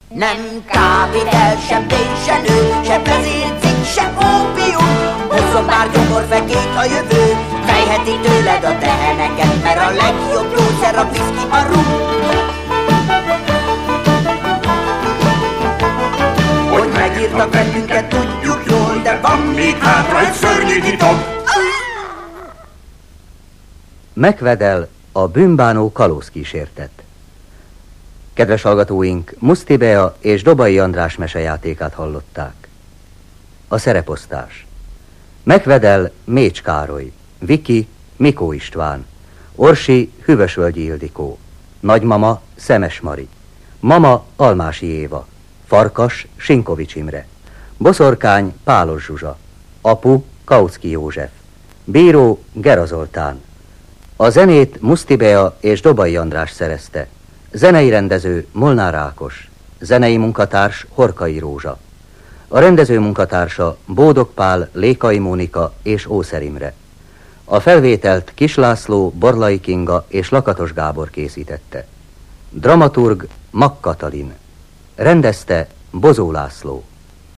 Nem kávitel, sem pénz, se nő, se vezércik, se ópium. Hozzon már gyomorfekély a jövő, fejheti tőled a teheneket, mert a legjobb gyógyszer a viszki, a rum. Hogy megírtak bennünket, tudjuk jól, de van még hátra egy szörnyű titok. Megvedel, a bűnbánó kalózkísértet. Kedves hallgatóink, Muszti Bea és Dobai András mesejátékát hallották. A szereposztás: Megvedel, Mécs Károly, Viki, Mikó István, Orsi, Hüvösvölgyi Ildikó, nagymama, Szemes Mari, mama, Almási Éva, farkas, Sinkovics Imre, boszorkány, Pálos Zsuzsa, apu, Kautsky József, bíró, Gera Zoltán. A zenét Muszti Bea és Dobai András szerezte. Zenei rendező Molnár Ákos, zenei munkatárs Horkai Rózsa. A rendező munkatársa Bódog Pál, Lékai Mónika és Ószer Imre. A felvételt Kis László, Borlai Kinga és Lakatos Gábor készítette. Dramaturg Makk Katalin. Rendezte Bozó László.